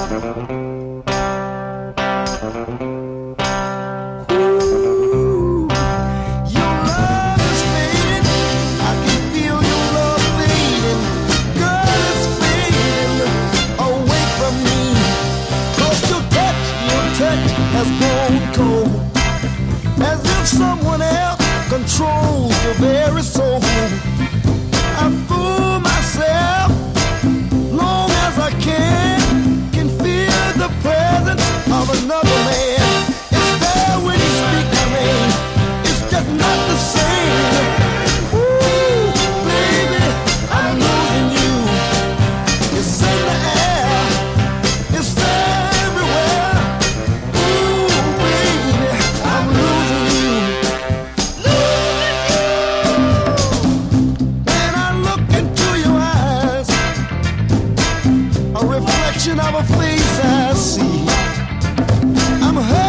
Has grown cold, as if someone else controls your very soul. I fool myself long as I can feel the presence of another man. It's there when you speak my name, it's just not the same. Ooh, baby, I'm losing you. It's in the air, it's there everywhere. Of a face I see, I'm hurt.